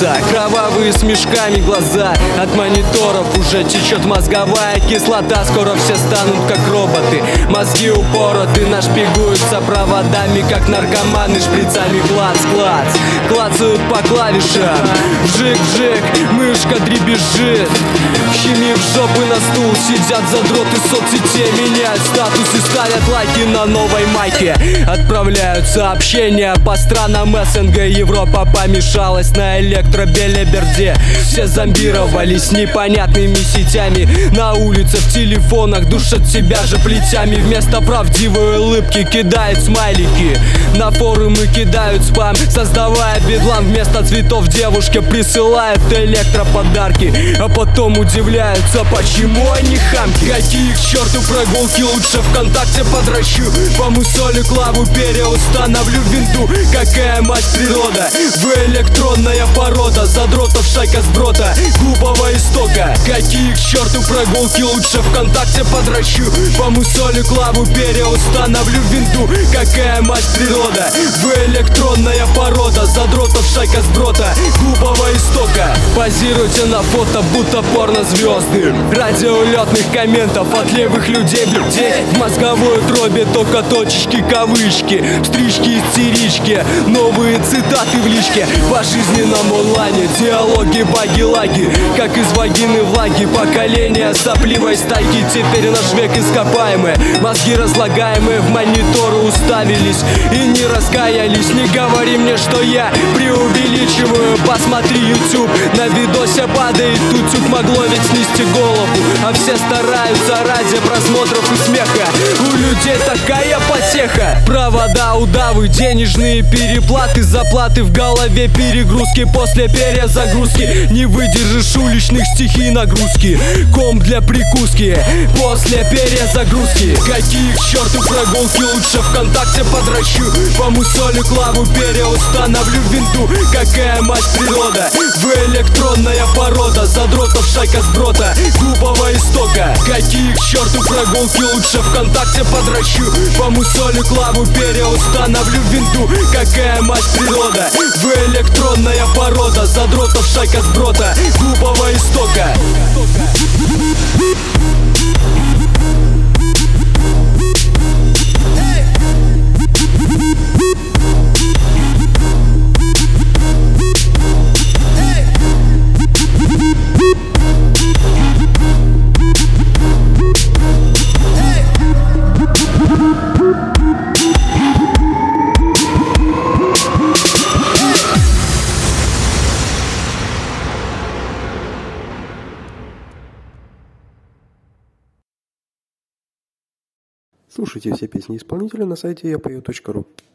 лица, кровавые с мешками глаза. От мониторов уже течет мозговая кислота. Скоро все станут как роботы, мозги упороты, нашпигуются проводами, как наркоманы, шприцами клац-клац. Клацают по клавишам, вжик-вжик, мышка дребезжит. Химии в жопы на стул сидят задроты соцсетей, меняют статус и ставят лайки на новой майке. Отправляют сообщения по странам СНГ. Европа помешалась на электробелеберде. Все зомбировались непонятными сетями. На улице, в телефонах душат себя же плетями. Вместо правдивой улыбки кидают смайлики. На форумы кидают спам, создавая бедлам. Вместо цветов девушке присылают электроподарки, а потом удивляются, почему они хамки. Какие к черту прогулки, лучше ВКонтакте подращу. Помусолю клаву, переустановлю винду. Какая мать природа, вы электронная порода задротов, шайка сброта глупого истока. Какие к черту прогулки, лучше ВКонтакте подращу. Помусолю клаву, переустановлю винду. Какая мать природа, вы электронная порода задротов, шайка сброта глупого истока. Позируйте на фото, будто порнозвезды. Ради улетных комментов от левых людей. В мозговой утробе только точечки, кавычки, стрички, истерички, новые цитаты в личке. По жизненному онлайне диалоги, баги-лаги, как из вагины влаги. Поколение сопливой стайки, теперь наш век ископаемые. Мозги разлагаемые в мониторы уставились и не раскаялись. Не говори мне, что я преувеличиваю. Посмотри YouTube, на видосе падает утюг. Могло ведь снести голову, а все стараются ради просмотров и смеха. У людей такая потеха. Провода, удавы, денежные переплаты, заплаты в голове, перегрузки после перезагрузки. Не выдержишь уличных стихий нагрузки. Ком для прикуски после перезагрузки. Какие к черту прогулки, лучше ВКонтакте подращу. Помусолю клаву, переустановлю винду. Какая мать природа, вы электронная порода задротов, шайка сброта глупого истока. Какие к черту прогулки, лучше ВКонтакте подращу. Помусолю клаву, переустановлю винду. Какая мать природа, вы электронная порода задротов, шайка сброта глупого истока. Слушайте все песни исполнителя на сайте yapayot.ru.